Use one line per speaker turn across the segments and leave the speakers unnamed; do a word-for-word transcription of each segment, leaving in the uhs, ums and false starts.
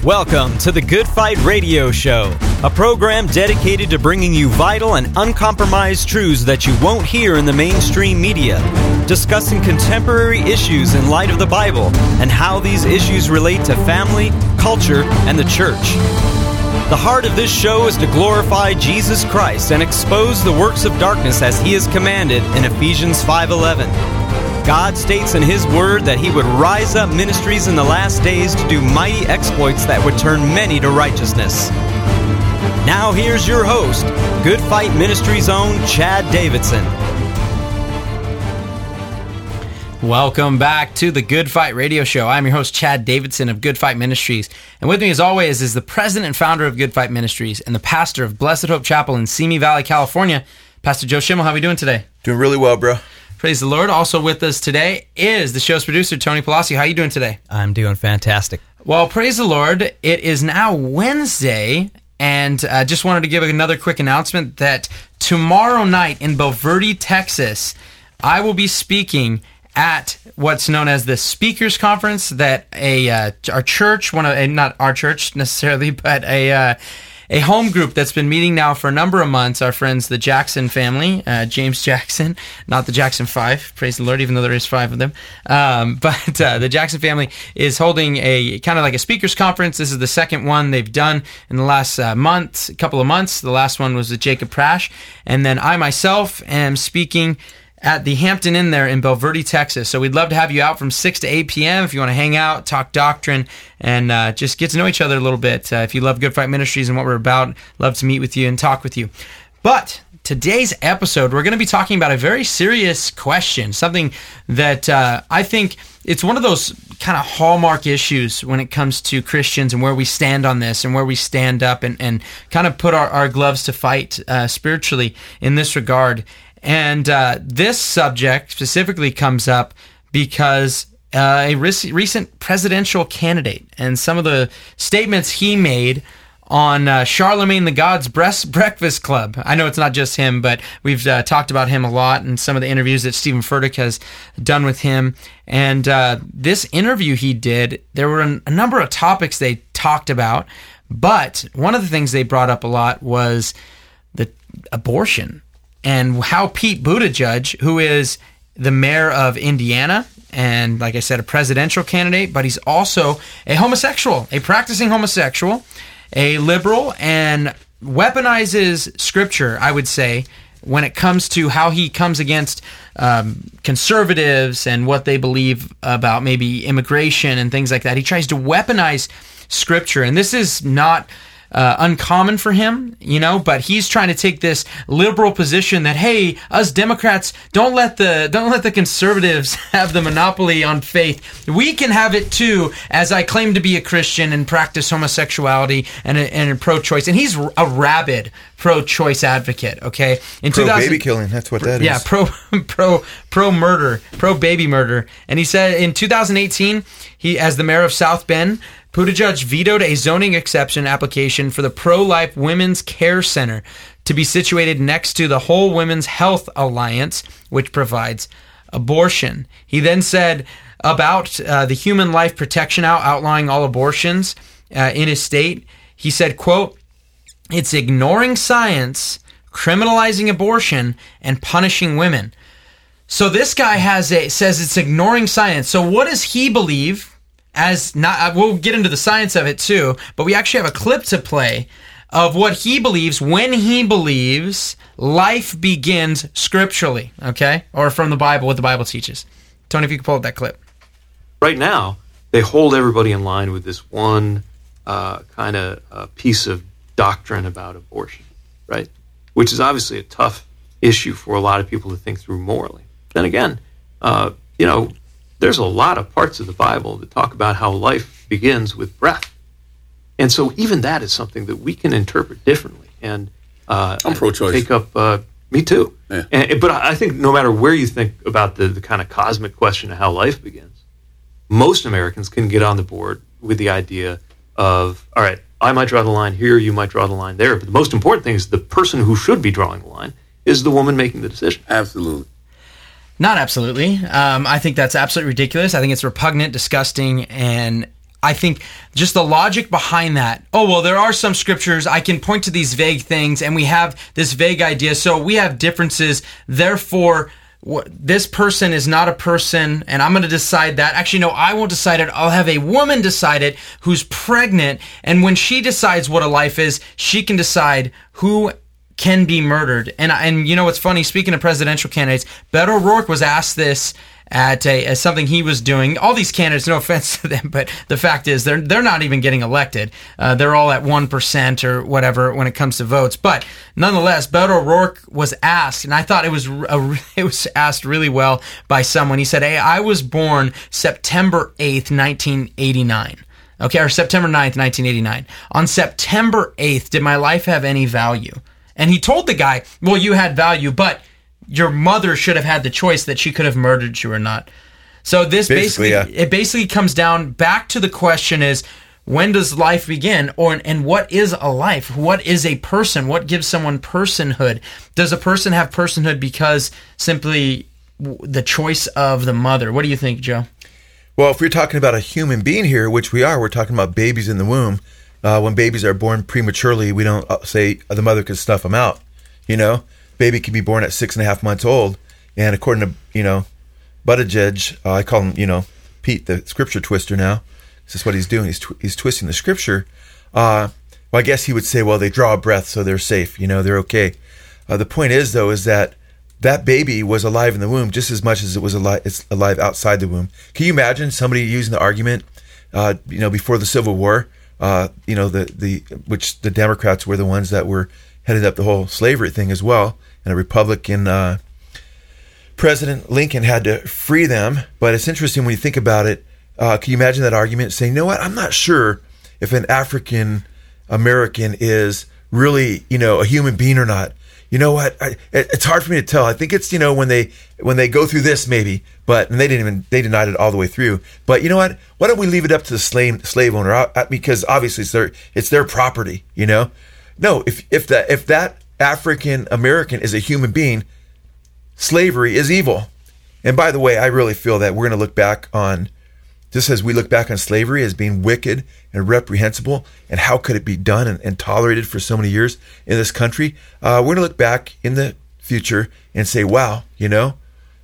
Welcome to the Good Fight Radio Show, a program dedicated to bringing you vital and uncompromised truths that you won't hear in the mainstream media, discussing contemporary issues in light of the Bible and how these issues relate to family, culture, and the church. The heart of this show is to glorify Jesus Christ and expose the works of darkness as He is commanded in Ephesians five eleven. God states in His Word that He would rise up ministries in the last days to do mighty exploits that would turn many to righteousness. Now here's your host, Good Fight Ministries' own Chad Davidson.
Welcome back to the Good Fight Radio Show. I'm your host, Chad Davidson of Good Fight Ministries. And with me, as always, is the president and founder of Good Fight Ministries and the pastor of Blessed Hope Chapel in Simi Valley, California, Pastor Joe Schimmel. How are we doing today?
Doing really well, bro.
Praise the Lord. Also with us today is the show's producer, Tony Palacio. How are you doing today?
I'm doing fantastic.
Well, praise the Lord. It is now Wednesday, and I uh, just wanted to give another quick announcement that tomorrow night in Bulverde, Texas, I will be speaking at what's known as the Speakers Conference that a uh, our church, one of uh, not our church necessarily, but a uh, a home group that's been meeting now for a number of months. Our friends, the Jackson family, uh, James Jackson, not the Jackson Five, praise the Lord, even though there is five of them. Um, but uh, the Jackson family is holding a kind of like a speakers conference. This is the second one they've done in the last uh, month, a couple of months. The last one was with Jacob Prash, and then I myself am speaking at the Hampton Inn there in Bulverde, Texas. So we'd love to have you out from six to eight p.m. if you want to hang out, talk doctrine, and uh, just get to know each other a little bit. Uh, if you love Good Fight Ministries and what we're about, love to meet with you and talk with you. But today's episode, we're going to be talking about a very serious question, something that uh, I think it's one of those kind of hallmark issues when it comes to Christians and where we stand on this and where we stand up and, and kind of put our, our gloves to fight uh, spiritually in this regard. And uh, this subject specifically comes up because uh, a re- recent presidential candidate and some of the statements he made on uh, Charlemagne the God's Breast Breakfast Club. I know it's not just him, but we've uh, talked about him a lot in some of the interviews that Stephen Furtick has done with him. And uh, this interview he did, there were a number of topics they talked about, but one of the things they brought up a lot was the abortion. And how Pete Buttigieg, who is the mayor of Indiana, and like I said, a presidential candidate, but he's also a homosexual, a practicing homosexual, a liberal, and weaponizes scripture, I would say, when it comes to how he comes against um, conservatives and what they believe about maybe immigration and things like that. He tries to weaponize scripture, and this is not Uh, uncommon for him, you know, but he's trying to take this liberal position that, hey, us Democrats, don't let the don't let the conservatives have the monopoly on faith. We can have it too, as I claim to be a Christian and practice homosexuality and a, and a pro-choice. And he's a rabid pro-choice advocate. Okay, in
pro baby killing, that's what that
yeah,
is.
Yeah, pro pro pro murder, pro baby murder. And he said in two thousand eighteen, he as the mayor of South Bend, Buttigieg vetoed a zoning exception application for the pro-life Women's Care Center to be situated next to the Whole Women's Health Alliance, which provides abortion. He then said about uh, the Human Life Protection Act outlawing all abortions uh, in his state, he said, quote, "It's ignoring science, criminalizing abortion, and punishing women." So this guy has a says it's ignoring science. So what does he believe? As not, we'll get into the science of it too, but we actually have a clip to play of what he believes when he believes life begins scripturally, okay? Or from the Bible, what the Bible teaches. Tony, if you could pull up that clip.
Right now, they hold everybody in line with this one uh, kind of uh, piece of doctrine about abortion, right? Which is obviously a tough issue for a lot of people to think through morally. Then again, uh, you know, there's a lot of parts of the Bible that talk about how life begins with breath. And so even that is something that we can interpret differently. And uh,
I'm pro-choice.
Take up, uh, me too.
Yeah.
And, but I think no matter where you think about the, the kind of cosmic question of how life begins, most Americans can get on the board with the idea of, all right, I might draw the line here, you might draw the line there. But the most important thing is the person who should be drawing the line is the woman making the decision.
Absolutely.
Not absolutely. Um, I think that's absolutely ridiculous. I think it's repugnant, disgusting, and I think just the logic behind that. Oh, well, there are some scriptures. I can point to these vague things, and we have this vague idea. So we have differences. Therefore, this person is not a person, and I'm going to decide that. Actually, no, I won't decide it. I'll have a woman decide it who's pregnant, and when she decides what a life is, she can decide who can be murdered. And and you know what's funny? Speaking of presidential candidates, Beto O'Rourke was asked this at a as something he was doing. All these candidates, no offense to them, but the fact is they're they're not even getting elected. Uh, they're all at one percent or whatever when it comes to votes. But nonetheless, Beto O'Rourke was asked, and I thought it was a, it was asked really well by someone. He said, "Hey, I was born September eighth, nineteen eighty-nine." Okay, or September ninth, nineteen eighty-nine. On September eighth, did my life have any value? And he told the guy, well, you had value, but your mother should have had the choice that she could have murdered you or not. So this basically, basically yeah. it basically comes down back to the question is, when does life begin? Or and what is a life? What is a person? What gives someone personhood? Does a person have personhood because simply the choice of the mother? What do you think, Joe?
Well, if we're talking about a human being here, which we are, we're talking about babies in the womb. Uh, when babies are born prematurely, we don't say the mother could stuff them out. You know, baby can be born at six and a half months old, and according to you know, Buttigieg, uh, I call him you know Pete the scripture twister now. This is what he's doing. He's tw- he's twisting the scripture. Uh, well, I guess he would say, well, they draw a breath, so they're safe. You know, they're okay. Uh, the point is, though, is that that baby was alive in the womb just as much as it was alive. It's alive outside the womb. Can you imagine somebody using the argument, uh, you know, before the Civil War? Uh, you know, the, the which the Democrats were the ones that were headed up the whole slavery thing as well. And a Republican uh, President Lincoln had to free them. But it's interesting when you think about it. Uh, can you imagine that argument saying, you know what, I'm not sure if an African American is really, you know, a human being or not. You know what? I, it, it's hard for me to tell. I think it's, you know, when they when they go through this maybe, but and they didn't even they denied it all the way through. But you know what? Why don't we leave it up to the slave slave owner? I, because obviously it's their it's their property. You know, no. If if that if that African American is a human being, slavery is evil. And by the way, I really feel that we're going to look back on. Just as we look back on slavery as being wicked and reprehensible, and how could it be done and, and tolerated for so many years in this country, uh, we're going to look back in the future and say, wow, you know,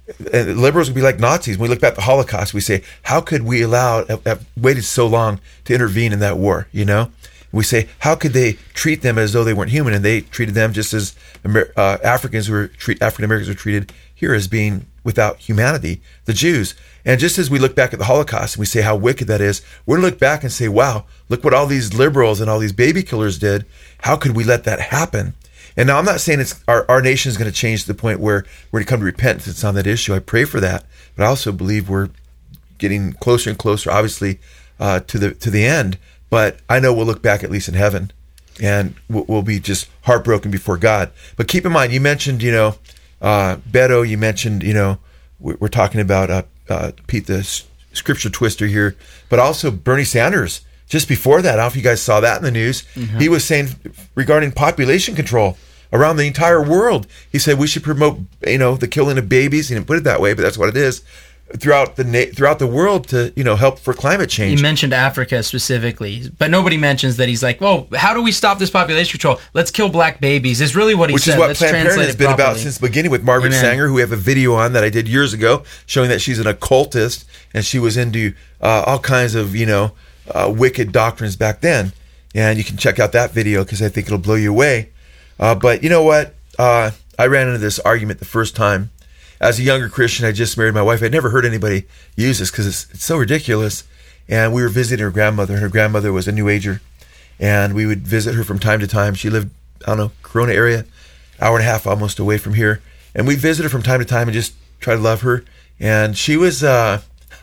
and liberals would be like Nazis. When we look back at the Holocaust, we say, how could we allow, have, have waited so long to intervene in that war, you know? We say, how could they treat them as though they weren't human? And they treated them just as Amer- uh, Africans were treat African Americans were treated here as being without humanity, the Jews. And just as we look back at the Holocaust and we say how wicked that is, we're going to look back and say, wow, look what all these liberals and all these baby killers did. How could we let that happen? And now I'm not saying it's our, our nation is going to change to the point where we're going to come to repentance on that issue. I pray for that. But I also believe we're getting closer and closer, obviously, uh, to the to the end. But I know we'll look back at least in heaven, and we'll, we'll be just heartbroken before God. But keep in mind, you mentioned, you know, uh, Beto, you mentioned, you know, we're talking about uh, uh, Pete, the scripture twister here, but also Bernie Sanders. Just before that, I don't know if you guys saw that in the news, mm-hmm. He was saying regarding population control around the entire world. He said we should promote, you know, the killing of babies. He didn't put it that way, but that's what it is. Throughout the na- throughout the world to, you know, help for climate change.
He mentioned Africa specifically, but nobody mentions that he's like, well, how do we stop this population control? Let's kill black babies is really what he
Which
said.
Which is what
Let's
Planned Parenthood has been
properly.
about since the beginning with Margaret
Amen.
Sanger, who we have a video on that I did years ago showing that she's an occultist and she was into uh, all kinds of, you know, uh, wicked doctrines back then. And you can check out that video because I think it'll blow you away. Uh, but you know what? Uh, I ran into this argument the first time. As a younger Christian, I just married my wife. I'd never heard anybody use this because it's, it's so ridiculous. And we were visiting her grandmother, and her grandmother was a New Ager. And we would visit her from time to time. She lived, I don't know, Corona area, hour and a half almost away from here. And we'd visit her from time to time and just try to love her. And she was uh,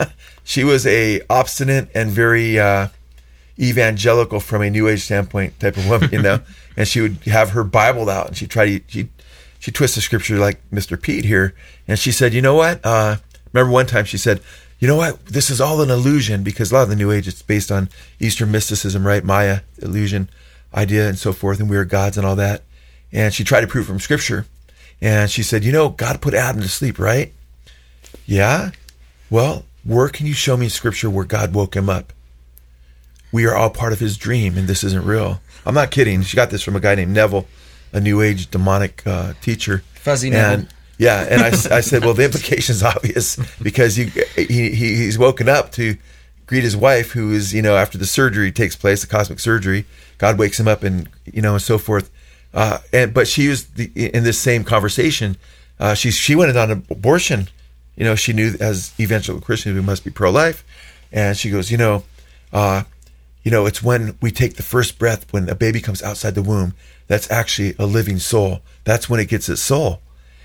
she was a obstinate and very uh, evangelical from a New Age standpoint type of woman, you know. And she would have her Bible out, and she'd try to... She'd, She twists the scripture like Mister Pete here. And she said, you know what? Uh, remember one time she said, you know what? This is all an illusion, because a lot of the New Age, it's based on Eastern mysticism, right? Maya, illusion, idea, and so forth, and we are gods and all that. And she tried to prove from scripture. And she said, you know, God put Adam to sleep, right? Yeah? Well, where can you show me in scripture where God woke him up? we are all part of his dream, and this isn't real. I'm not kidding. She got this from a guy named Neville, a New Age demonic uh, teacher.
Fuzzy Neville.
And, yeah, and I, I said, well, the implication's obvious because he, he he's woken up to greet his wife, who is, you know, after the surgery takes place, the cosmic surgery, God wakes him up, and you know, and so forth. Uh, and but she used the, in this same conversation, uh, she she went on abortion. You know, she knew as evangelical Christians we must be pro-life, and she goes, you know, uh, you know, it's when we take the first breath, when a baby comes outside the womb, that's actually a living soul. That's when it gets its soul.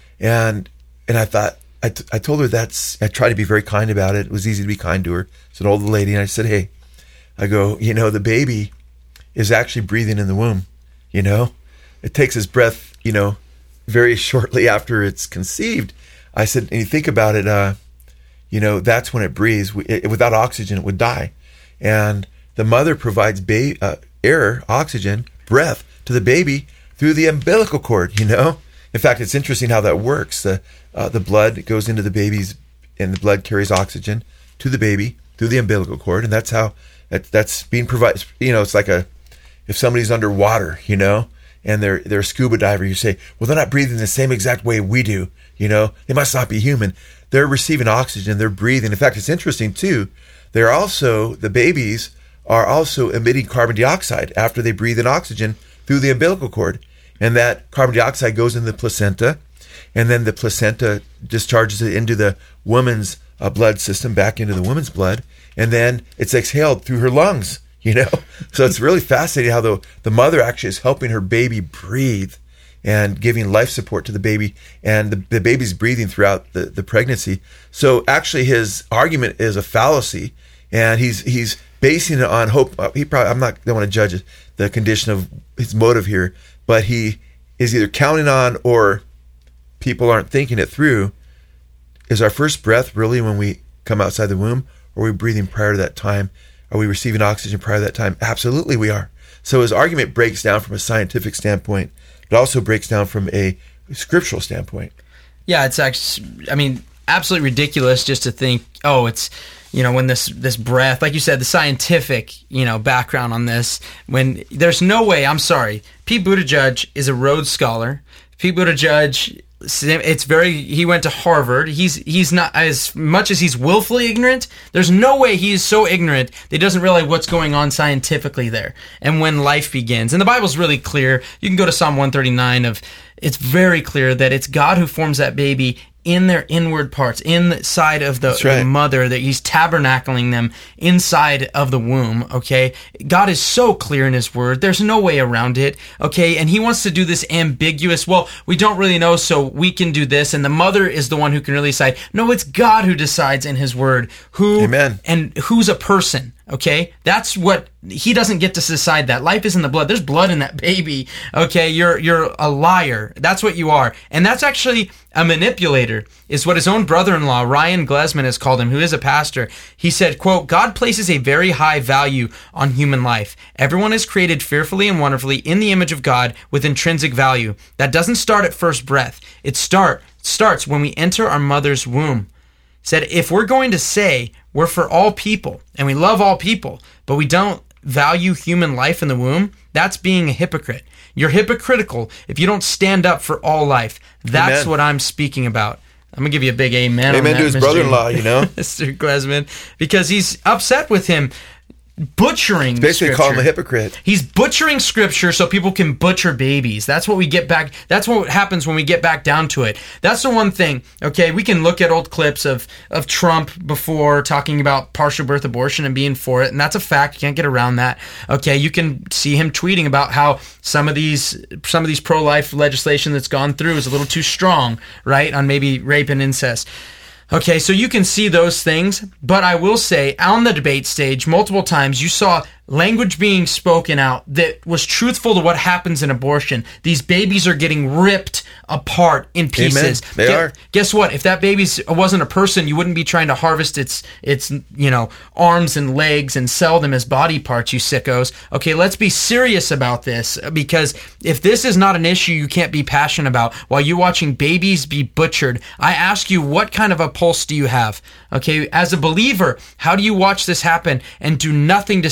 And and I thought, I, t- I told her that's, I tried to be very kind about it. It was easy to be kind to her. It's an old lady. And I said, hey, I go, you know, the baby is actually breathing in the womb, you know. It takes its breath, you know, very shortly after it's conceived. I said, and you think about it, uh, you know, that's when it breathes. It, without oxygen, it would die. And the mother provides ba- uh, air, oxygen, breath to the baby through the umbilical cord, you know. In fact, it's interesting how that works. The uh, the blood goes into the baby's, and the blood carries oxygen to the baby through the umbilical cord, and that's how that, that's being provided. You know, it's like a if somebody's underwater, you know, and they're they're a scuba diver. You say, well, they're not breathing the same exact way we do. You know, they must not be human. They're receiving oxygen. They're breathing. In fact, it's interesting too. They're also the babies are also emitting carbon dioxide after they breathe in oxygen through the umbilical cord. And that carbon dioxide goes in the placenta, and then the placenta discharges it into the woman's uh, blood system, back into the woman's blood, and then it's exhaled through her lungs, you know? So it's really fascinating how the, the mother actually is helping her baby breathe and giving life support to the baby, and the, the baby's breathing throughout the, the pregnancy. So actually his argument is a fallacy, and he's he's basing it on hope. He probably, I'm not, don't want to judge it, the condition of his motive here, but he is either counting on, or people aren't thinking it through. Is our first breath really when we come outside the womb, or are we breathing prior to that time? Are we receiving oxygen prior to that time? Absolutely we are. So his argument breaks down from a scientific standpoint, but also breaks down from a scriptural standpoint.
Yeah, it's actually, I mean, absolutely ridiculous just to think, oh, it's, you know, when this this breath, like you said, the scientific, you know, background on this, when there's no way, I'm sorry, Pete Buttigieg is a Rhodes Scholar. Pete Buttigieg, it's very, he went to Harvard. He's he's not, as much as he's willfully ignorant, there's no way he's so ignorant that he doesn't realize what's going on scientifically there and when life begins. And the Bible's really clear. You can go to Psalm one thirty-nine of, it's very clear that it's God who forms that baby in their inward parts, inside of the,
right.
the mother, that he's tabernacling them inside of the womb, okay? God is so clear in his word. There's no way around it, okay? And he wants to do this ambiguous, well, we don't really know, so we can do this, and the mother is the one who can really decide. No, it's God who decides in his word who
Amen.
And who's a person. Okay, that's what, he doesn't get to decide that. Life is in the blood. There's blood in that baby. Okay, you're you're a liar. That's what you are. And that's actually a manipulator, is what his own brother-in-law, Ryan Glesman, has called him, who is a pastor. He said, quote, God places a very high value on human life. Everyone is created fearfully and wonderfully in the image of God with intrinsic value. That doesn't start at first breath. It start starts when we enter our mother's womb. Said, if we're going to say we're for all people and we love all people, but we don't value human life in the womb, that's being a hypocrite. You're hypocritical if you don't stand up for all life. That's
Amen.
What I'm speaking about. I'm going to give you a big amen.
Amen
on that,
to his
Mister
brother-in-law, you know?
Mister Glesman, because he's upset with him butchering
Basically
scripture.
call him a hypocrite.
He's butchering scripture so people can butcher babies. That's what we get back. That's what happens when we get back down to it. That's the one thing. Okay, we can look at old clips of, of Trump before talking about partial birth abortion and being for it, and that's a fact. You can't get around that. Okay, you can see him tweeting about how some of these some of these pro-life legislation that's gone through is a little too strong, right, on maybe rape and incest. Okay, so you can see those things, but I will say, on the debate stage, multiple times, you saw language being spoken out that was truthful to what happens in abortion. These babies are getting ripped apart in pieces.
Amen. They
Gu-
are.
Guess what? If that baby wasn't a person, you wouldn't be trying to harvest its, its, you know, arms and legs and sell them as body parts, you sickos. Okay, let's be serious about this, because if this is not an issue you can't be passionate about while you're watching babies be butchered, I ask you, what kind of a pulse do you have? Okay, as a believer, how do you watch this happen and do nothing to stand up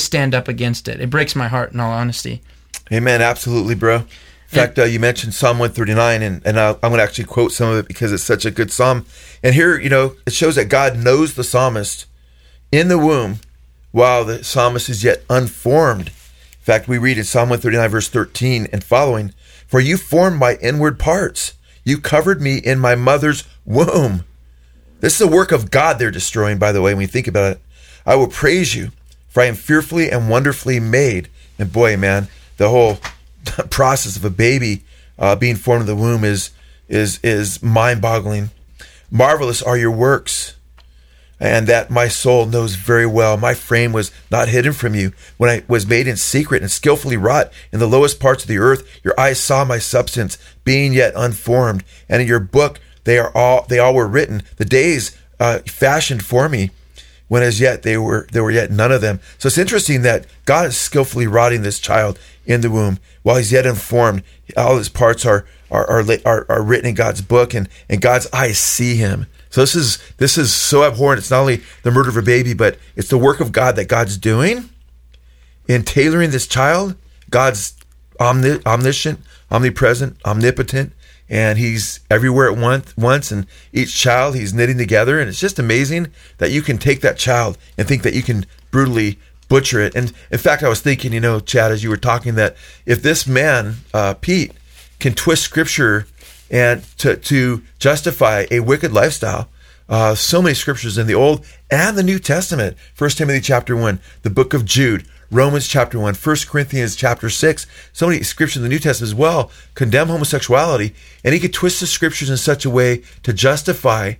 up against it. It breaks my heart, in all honesty.
Amen. Absolutely, bro. In fact, uh, you mentioned Psalm one thirty-nine, and, and I'll, I'm going to actually quote some of it because it's such a good psalm. And here, you know, it shows that God knows the psalmist in the womb while the psalmist is yet unformed. In fact, we read in Psalm one thirty-nine, verse thirteen and following, "For you formed my inward parts. You covered me in my mother's womb." This is the work of God they're destroying, by the way, when you think about it. "I will praise you, for I am fearfully and wonderfully made." And boy, man, the whole process of a baby uh, being formed in the womb is is is mind-boggling. "Marvelous are your works, and that my soul knows very well. My frame was not hidden from you when I was made in secret and skillfully wrought in the lowest parts of the earth. Your eyes saw my substance, being yet unformed, and in your book they are all they all were written. The days uh, fashioned for me, when as yet they were there were yet none of them." So it's interesting that God is skillfully wrought this child in the womb while he's yet informed. All his parts are are are, are, are written in God's book, and, and God's eyes see him. So this is this is so abhorrent. It's not only the murder of a baby, but it's the work of God that God's doing in tailoring this child. God's omni- omniscient, omnipresent, omnipotent, and he's everywhere at once, once, and each child he's knitting together. And it's just amazing that you can take that child and think that you can brutally butcher it. And in fact, I was thinking, you know, Chad, as you were talking, that if this man, uh, Pete, can twist scripture and to, to justify a wicked lifestyle, uh, so many scriptures in the Old and the New Testament, First Timothy chapter one, the book of Jude, Romans chapter one, First Corinthians chapter six, so many scriptures in the New Testament as well condemn homosexuality, and he could twist the scriptures in such a way to justify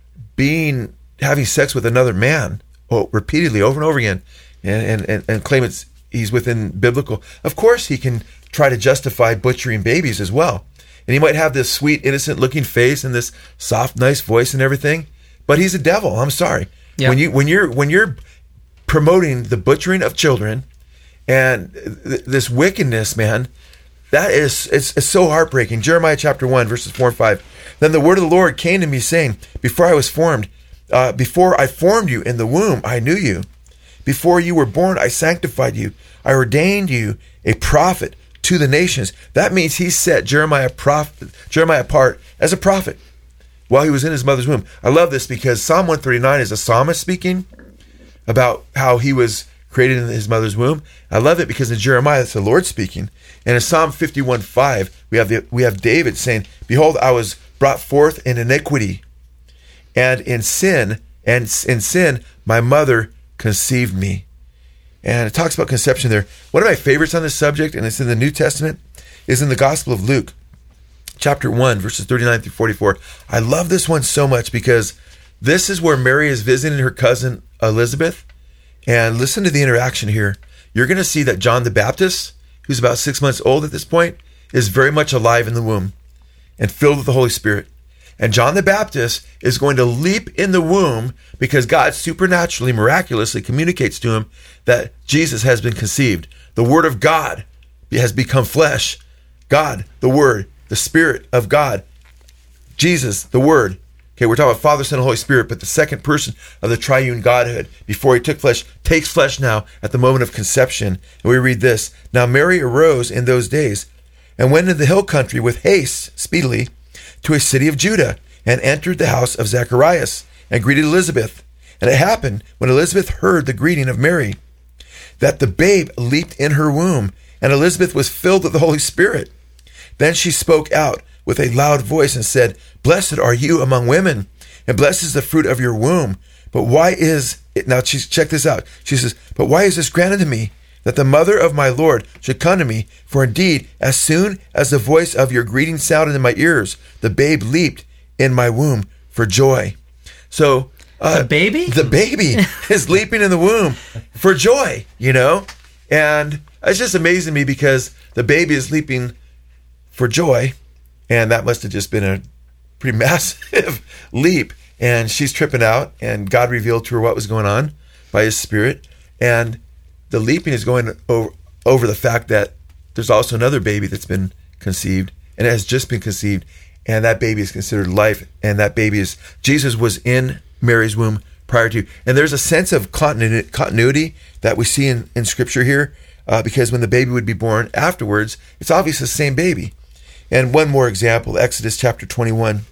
being having sex with another man, oh, repeatedly over and over again, and, and, and claim it's he's within biblical. Of course, he can try to justify butchering babies as well, and he might have this sweet, innocent-looking face and this soft, nice voice and everything, but he's a devil. I'm sorry.
Yeah.
When you when you're when you're promoting the butchering of children and th- this wickedness, man, that is it's, it's so heartbreaking. Jeremiah chapter one, verses four and five. "Then the word of the Lord came to me, saying, Before I was formed, uh, before I formed you in the womb, I knew you. Before you were born, I sanctified you. I ordained you a prophet to the nations." That means he set Jeremiah prophet, Jeremiah apart as a prophet while he was in his mother's womb. I love this because Psalm one thirty-nine is a psalmist speaking about how he was created in his mother's womb. I love it because in Jeremiah, it's the Lord speaking. And in Psalm fifty-one five, we have the, we have David saying, "Behold, I was brought forth in iniquity, and in sin, and in sin, my mother conceived me." And it talks about conception there. One of my favorites on this subject, and it's in the New Testament, is in the Gospel of Luke, chapter one, verses thirty-nine through forty-four. I love this one so much because this is where Mary is visiting her cousin Elizabeth. And listen to the interaction here. You're going to see that John the Baptist, who's about six months old at this point, is very much alive in the womb and filled with the Holy Spirit. And John the Baptist is going to leap in the womb because God supernaturally, miraculously communicates to him that Jesus has been conceived. The Word of God has become flesh. God, the Word, the Spirit of God. Jesus, the Word. Okay, we're talking about Father, Son, and Holy Spirit, but the second person of the triune Godhood, before he took flesh, takes flesh now at the moment of conception. And we read this: "Now Mary arose in those days and went into the hill country with haste, speedily, to a city of Judah, and entered the house of Zacharias, and greeted Elizabeth. And it happened, when Elizabeth heard the greeting of Mary, that the babe leaped in her womb, and Elizabeth was filled with the Holy Spirit. Then she spoke out with a loud voice and said, Blessed are you among women, and blessed is the fruit of your womb. But why is it?" Now, she's, check this out. She says, "But why is this granted to me, that the mother of my Lord should come to me? For indeed, as soon as the voice of your greeting sounded in my ears, the babe leaped in my womb for joy." So, uh,
the baby?
The baby is leaping in the womb for joy, you know? And it's just amazing to me because the baby is leaping for joy, and that must have just been a pretty massive leap. And she's tripping out, and God revealed to her what was going on by his Spirit. And the leaping is going over, over the fact that there's also another baby that's been conceived, and it has just been conceived, and that baby is considered life, and that baby is, Jesus was in Mary's womb prior to. And there's a sense of continu- continuity that we see in, in Scripture here, uh, because when the baby would be born afterwards, it's obviously the same baby. And one more example, Exodus chapter twenty-one.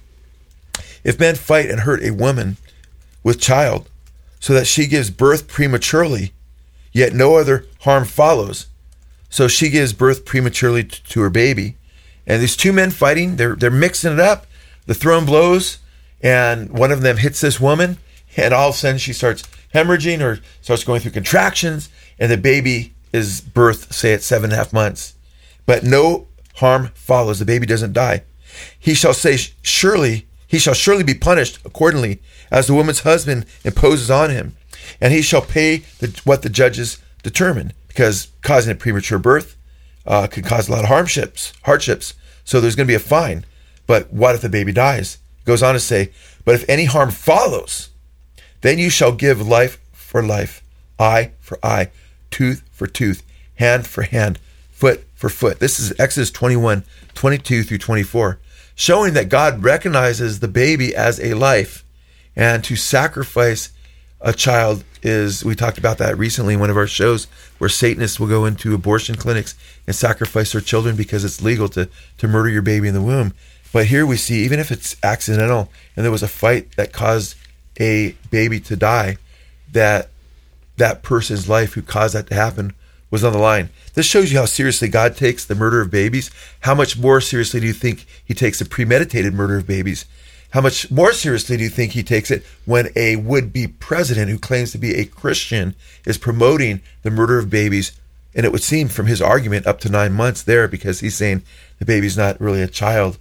If men fight and hurt a woman with child, so that she gives birth prematurely, yet no other harm follows, so she gives birth prematurely t- to her baby. And these two men fighting, they're they're mixing it up. The throne blows, and one of them hits this woman, and all of a sudden she starts hemorrhaging or starts going through contractions, and the baby is birthed, say, at seven and a half months. But no harm follows. The baby doesn't die. He shall say, surely, he shall surely be punished accordingly, as the woman's husband imposes on him, and he shall pay the, what the judges determine, because causing a premature birth uh, could cause a lot of hardships, hardships. So there's going to be a fine. But what if the baby dies? It goes on to say, but if any harm follows, then you shall give life for life, eye for eye, tooth for tooth, hand for hand, foot for foot. This is Exodus twenty-one, twenty-two through twenty-four, showing that God recognizes the baby as a life, and to sacrifice a child is, we talked about that recently in one of our shows, where Satanists will go into abortion clinics and sacrifice their children because it's legal to, to murder your baby in the womb. But here we see, even if it's accidental and there was a fight that caused a baby to die, that that person's life who caused that to happen was on the line. This shows you how seriously God takes the murder of babies. How much more seriously do you think he takes the premeditated murder of babies? How much more seriously do you think he takes it when a would-be president who claims to be a Christian is promoting the murder of babies? And it would seem from his argument up to nine months there, because he's saying the baby's not really a child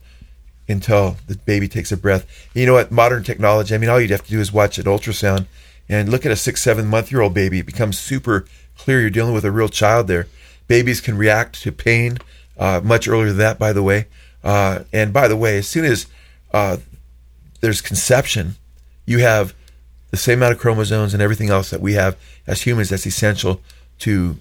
until the baby takes a breath. And you know what? Modern technology, I mean, all you'd have to do is watch an ultrasound and look at a six, seven month year old baby. It becomes super clear you're dealing with a real child there. Babies can react to pain uh, much earlier than that, by the way. Uh, and by the way, as soon as uh, there's conception, you have the same amount of chromosomes and everything else that we have as humans that's essential to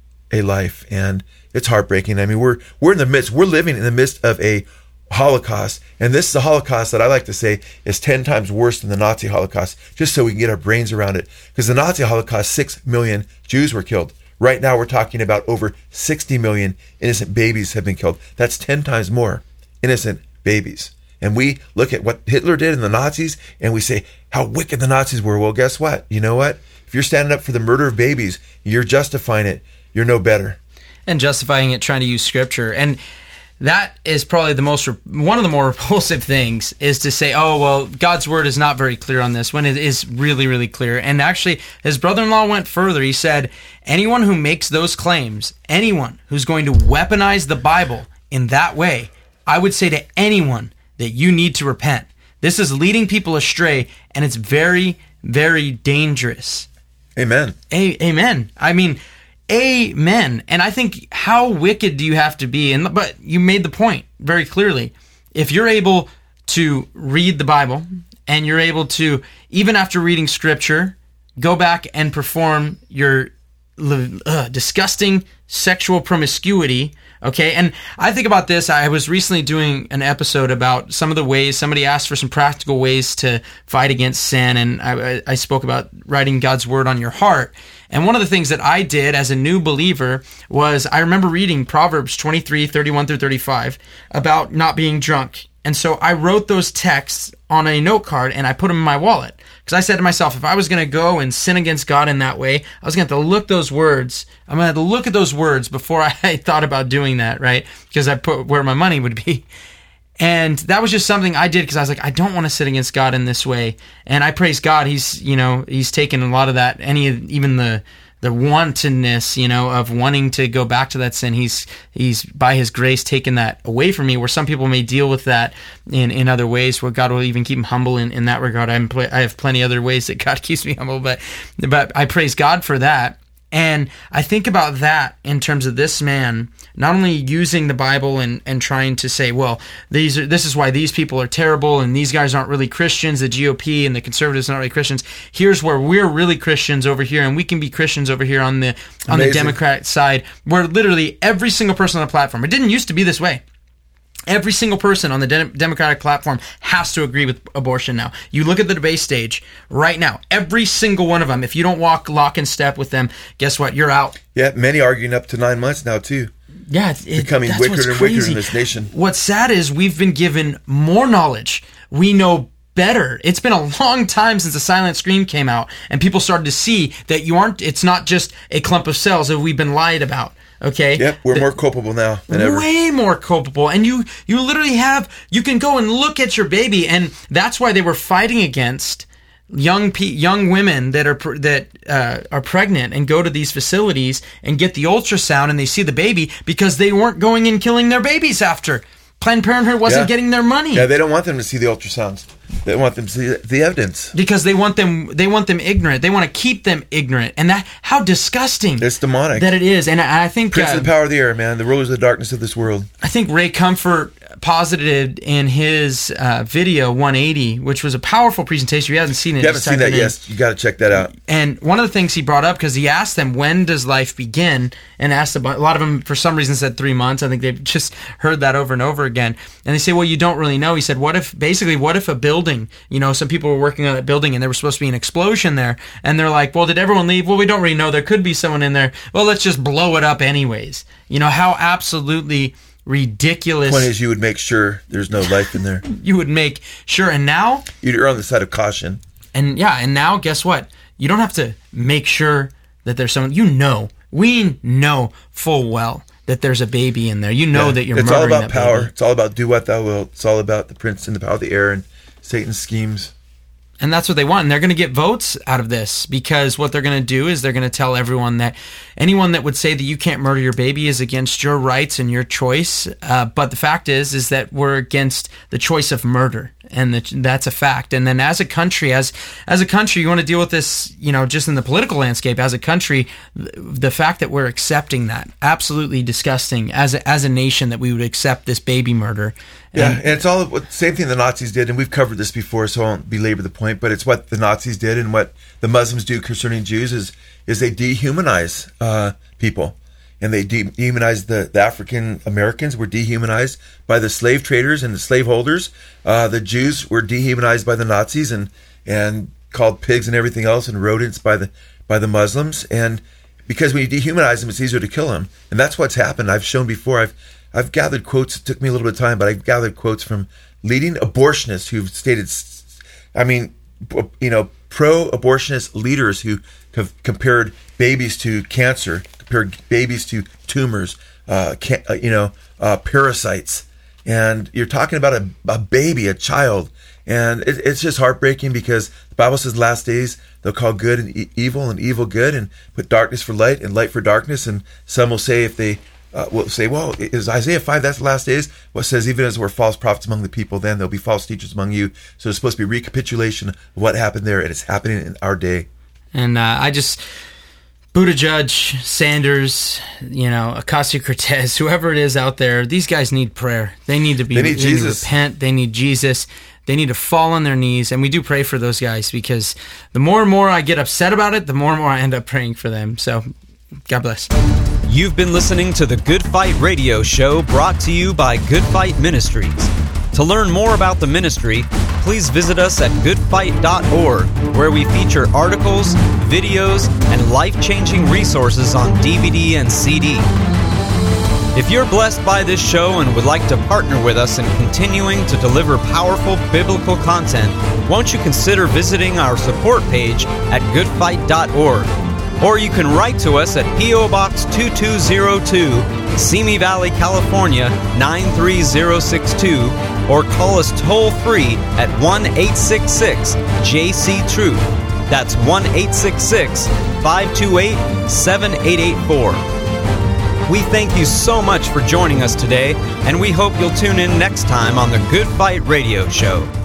a life. And it's heartbreaking. I mean, we're we're in the midst, we're living in the midst of a Holocaust, and this is a Holocaust that I like to say is ten times worse than the Nazi Holocaust, just so we can get our brains around it. Because the Nazi Holocaust, six million Jews were killed. Right now we're talking about over sixty million innocent babies have been killed. That's ten times more innocent babies. And we look at what Hitler did and the Nazis, and we say how wicked the Nazis were. Well, guess what? You know what? If you're standing up for the murder of babies, you're justifying it. You're no better.
And justifying it, trying to use Scripture. And that is probably the most, one of the more repulsive things, is to say, oh, well, God's word is not very clear on this, when it is really, really clear. And actually, his brother-in-law went further. He said, anyone who makes those claims, anyone who's going to weaponize the Bible in that way, I would say to anyone that you need to repent. This is leading people astray, and it's very, very dangerous.
Amen.
A- amen. I mean, amen. And I think, how wicked do you have to be? And but you made the point very clearly. If you're able to read the Bible, and you're able to, even after reading Scripture, go back and perform your uh, disgusting sexual promiscuity, okay? And I think about this. I was recently doing an episode about some of the ways, somebody asked for some practical ways to fight against sin, and I, I spoke about writing God's word on your heart. And one of the things that I did as a new believer was, I remember reading Proverbs twenty-three, thirty-one through thirty-five about not being drunk. And so I wrote those texts on a note card and I put them in my wallet. Because I said to myself, if I was going to go and sin against God in that way, I was going to have to look those words. I'm going to have to look at those words before I thought about doing that, right? Because I put where my money would be. And that was just something I did because I was like, I don't want to sin against God in this way. And I praise God. He's, you know, he's taken a lot of that, any, even the, the wantonness, you know, of wanting to go back to that sin. He's, he's by his grace taken that away from me, where some people may deal with that in, in other ways, where God will even keep them humble in, in that regard. I'm, I have plenty of other ways that God keeps me humble, but, but I praise God for that. And I think about that in terms of this man not only using the Bible and, and trying to say, well, these are, this is why these people are terrible and these guys aren't really Christians, the G O P and the conservatives aren't really Christians. Here's where we're really Christians over here, and we can be Christians over here on the on Amazing. the Democrat side, where literally every single person on the platform, it didn't used to be this way. Every single person on the de- Democratic platform has to agree with abortion now. You look at the debate stage right now, every single one of them, if you don't walk lock and step with them, guess what? You're out.
Yeah, many arguing up to nine months now, too.
Yeah, it,
Becoming
that's
wickeder
what's
and
crazy.
wickeder in this nation.
What's sad is we've been given more knowledge. We know better. It's been a long time since the silent scream came out, and people started to see that you aren't. It's not just a clump of cells that we've been lied about. Okay.
Yep, we're
the,
more culpable now than ever.
Way more culpable, and you you literally have you can go and look at your baby, and that's why they were fighting against young pe- young women that are pr- that uh, are pregnant and go to these facilities and get the ultrasound and they see the baby, because they weren't going and killing their babies after. Planned Parenthood wasn't
Yeah.
getting their money.
Yeah, they don't want them to see the ultrasounds. They want them to see the evidence.
Because they want them they want them ignorant. They want to keep them ignorant. And that how disgusting
It's demonic.
that it is. And I I think
Prince
uh,
of the power of the air, man. The rulers of the darkness of this world.
I think Ray Comfort posited in his uh, video one eighty, which was a powerful presentation. If you haven't seen it,
If you haven't
just
seen
type
that
it in.
yet, you got to check that out.
And one of the things he brought up, because he asked them, when does life begin? And asked about, a lot of them, for some reason, said three months. I think they've just heard that over and over again. And they say, well, you don't really know. He said, what if, basically, what if a building, you know, some people were working on that building and there was supposed to be an explosion there. And they're like, well, did everyone leave? Well, we don't really know. There could be someone in there. Well, let's just blow it up anyways. You know, how absolutely ridiculous.
Point is, you would make sure there's no life in there.
You would make sure. And now,
You'd err on the side of caution.
And yeah, and now guess what? You don't have to make sure that there's someone. You know, we know full well that there's a baby in there. You know
Yeah.
that you're
It's all
murdering
about
that
power.
baby.
It's all about do what thou wilt. It's all about the prince and the power of the air and Satan's schemes.
And that's what they want. And they're going to get votes out of this, because what they're going to do is they're going to tell everyone that anyone that would say that you can't murder your baby is against your rights and your choice. Uh, but the fact is, is that we're against the choice of murder. And that, that's a fact. And then as a country, as as a country, you want to deal with this, you know, just in the political landscape. As a country, the fact that we're accepting that, absolutely disgusting. As a, as a nation, that we would accept this baby murder.
Yeah, and it's all the same thing the Nazis did, and we've covered this before, so I won't belabor the point. But it's what the Nazis did, and what the Muslims do concerning Jews is is they dehumanize uh, people, and they de- dehumanize the, the African Americans were dehumanized by the slave traders and the slaveholders. Uh, the Jews were dehumanized by the Nazis and and called pigs and everything else, and rodents by the by the Muslims. And because when you dehumanize them, it's easier to kill them, and that's what's happened. I've shown before. I've I've gathered quotes. It took me a little bit of time, but I've gathered quotes from leading abortionists who've stated, I mean, you know, pro-abortionist leaders who have compared babies to cancer, compared babies to tumors, uh, can, uh, you know, uh, parasites. And you're talking about a, a baby, a child. And it, it's just heartbreaking, because the Bible says last days they'll call good and e- evil and evil good, and put darkness for light and light for darkness. And some will say, if they Uh, will say, well, is Isaiah five, that's the last days? What says, even as there were false prophets among the people, then there'll be false teachers among you. So it's supposed to be a recapitulation of what happened there, and it's happening in our day.
And uh, I just, Buttigieg, Sanders, you know, Ocasio-Cortez, whoever it is out there, these guys need prayer. They need to be,
They need
they need to
Jesus.
repent. They need Jesus. They need to fall on their knees. And we do pray for those guys, because the more and more I get upset about it, the more and more I end up praying for them. So God bless.
You've been listening to the Good Fight Radio Show, brought to you by Good Fight Ministries. To learn more about the ministry, please visit us at good fight dot org, where we feature articles, videos, and life-changing resources on D V D and C D. If you're blessed by this show and would like to partner with us in continuing to deliver powerful biblical content, won't you consider visiting our support page at good fight dot org? Or you can write to us at P O Box two two zero two, Simi Valley, California nine three zero six two, or call us toll-free at one eight six six J C Truth. That's one eight six six, five two eight, seven eight eight four. We thank you so much for joining us today, and we hope you'll tune in next time on the Good Fight Radio Show.